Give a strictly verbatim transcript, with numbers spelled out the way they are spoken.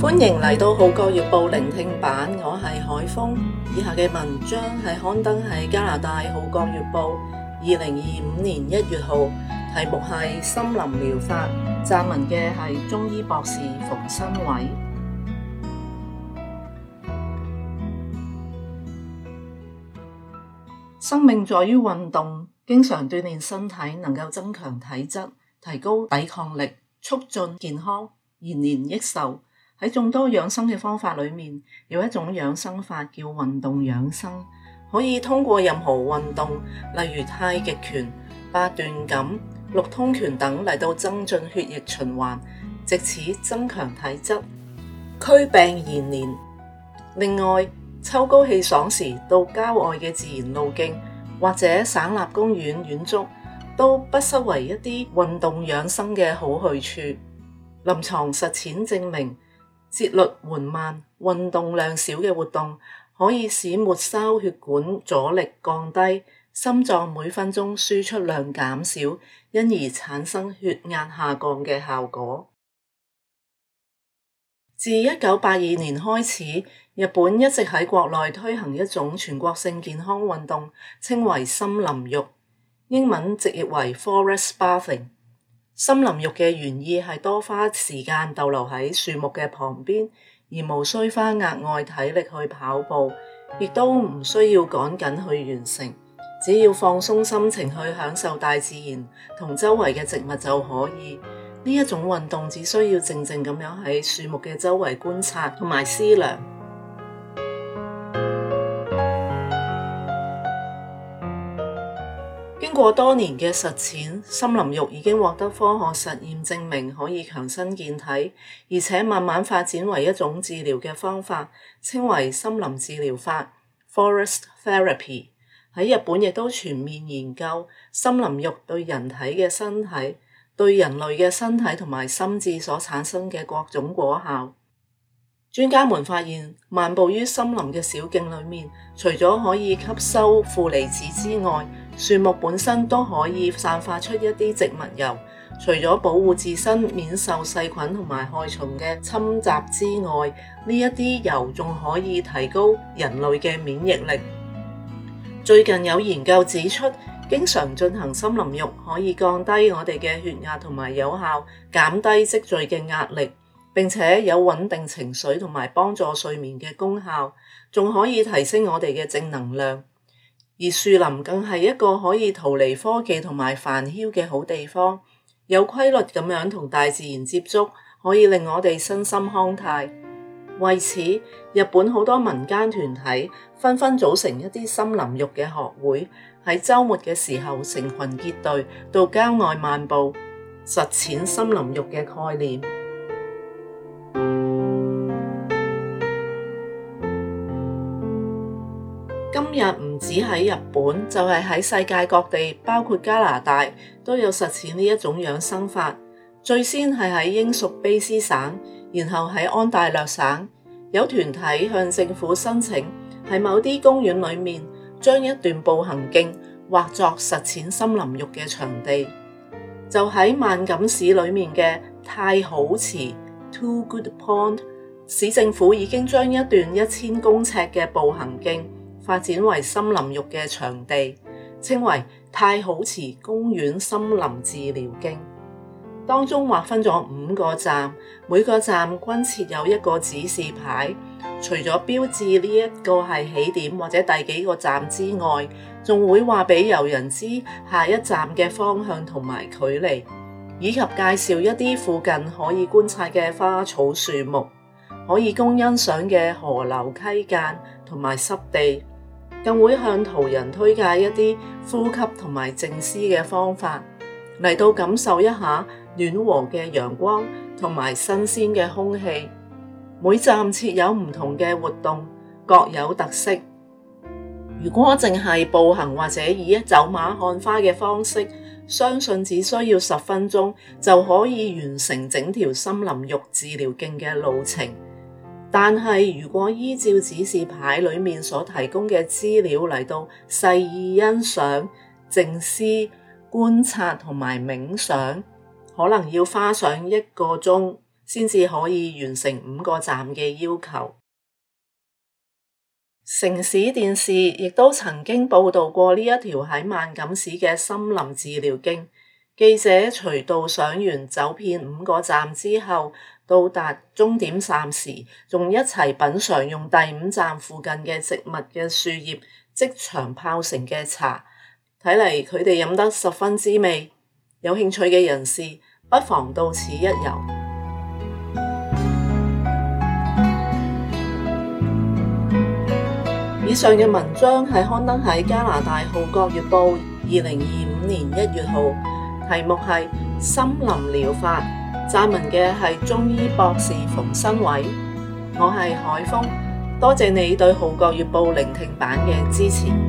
歡迎嚟到《號角月報》聆聽版，我係海峰。以下嘅文章係刊登喺加拿大《號角月報》二零二五年一月號，題目係《森林療法》，撰文嘅係中醫博士馮新偉。生命在於運動，經常鍛煉身體能夠增強體質，提高抵抗力，促進健康，延年益壽。喺眾多養生嘅方法裏面，有一種養生法叫運動養生，可以通過任何運動，例如太極拳、八段錦、六通拳等嚟到增進血液循環，藉此增強體質，驅病延年。另外，秋高氣爽時到郊外嘅自然路徑或者省立公園遠足，都不失為一啲運動養生嘅好去處。臨床實踐證明，節律緩慢、運動量少嘅活動，可以使末梢血管阻力降低，心臟每分鐘輸出量減少，因而產生血壓下降嘅效果。自一九八二年開始，日本一直喺國內推行一種全國性健康運動，稱為森林浴，英文直譯為 Forest Bathing。森林浴嘅原意係多花時間逗留喺樹木嘅旁邊，而無需花額外體力去跑步，亦都唔需要趕緊去完成，只要放鬆心情去享受大自然同周圍嘅植物就可以。呢一種運動只需要靜靜咁樣喺樹木嘅周圍觀察同埋思量。經過多年嘅實踐，森林浴已經獲得科學實驗證明可以強身健體，而且慢慢發展為一種治療嘅方法，稱為森林治療法 （Forest Therapy）。喺日本亦都全面研究森林浴對人體嘅身體、對人類嘅身體同埋心智所產生嘅各種果效。專家們發現，漫步於森林嘅小徑裏面，除咗可以吸收負離子之外，樹木本身都可以散發出一啲植物油，除咗保護自身免受細菌同埋害蟲嘅侵襲之外，呢一啲油仲可以提高人類嘅免疫力。最近有研究指出，經常進行森林浴可以降低我哋嘅血壓同埋有效減低積聚嘅壓力，並且有穩定情緒同埋幫助睡眠嘅功效，仲可以提升我哋嘅正能量。而樹林更係一個可以逃離科技同埋煩囂嘅好地方，有規律咁樣同大自然接觸，可以令我哋身心康泰。為此，日本好多民間團體紛紛組成一啲森林浴嘅學會，喺週末嘅時候成群結隊到郊外漫步，實踐森林浴嘅概念。今日唔止喺日本，就係喺世界各地，包括加拿大，都有實踐呢一種養生法。最先係喺英屬卑詩省，然後喺安大略省，有團體向政府申請，喺某啲公園裏面將一段步行徑劃作實踐森林浴嘅場地。就喺萬錦市裏面嘅太好池 Too Good Pond， 市政府已經將一段一千公尺嘅步行徑發展為森林浴嘅場地，稱為太好池公園森林治療徑。當中劃分咗五個站，每個站均設有一個指示牌，除咗標誌呢一個係起點或者第幾個站之外，仲會話俾遊人知下一站嘅方向同埋距離，以及介紹一啲附近可以觀察嘅花草樹木，可以供欣賞嘅河流溪澗同埋濕地，更會向途人推介一啲呼吸同埋靜思嘅方法，嚟到感受一下暖和嘅陽光同埋新鮮嘅空氣。每站設有唔同嘅活動，各有特色。如果淨係步行或者以走馬看花嘅方式，相信只需要十分鐘就可以完成整條森林浴治療徑嘅路程。但係如果依照指示牌裏面所提供嘅資料嚟到細意欣賞、靜思、觀察同埋冥想，可能要花上一個鐘先至可以完成五個站嘅要求。城市電視亦都曾經報道過呢一條喺萬錦市嘅森林治療徑。記者隨導賞員走遍五個站之後，到達終點站時，仲一齊品嚐用第五站附近嘅植物嘅樹葉即場泡成嘅茶，睇嚟佢哋飲得十分滋味。有興趣嘅人士不妨到此一遊。以上嘅文章係刊登喺加拿大《號角月報》二零二五年一月號。題目係森林療法，撰文嘅係中醫博士馮新偉。我係海峰，多謝你對《號角月報》聆聽版嘅支持。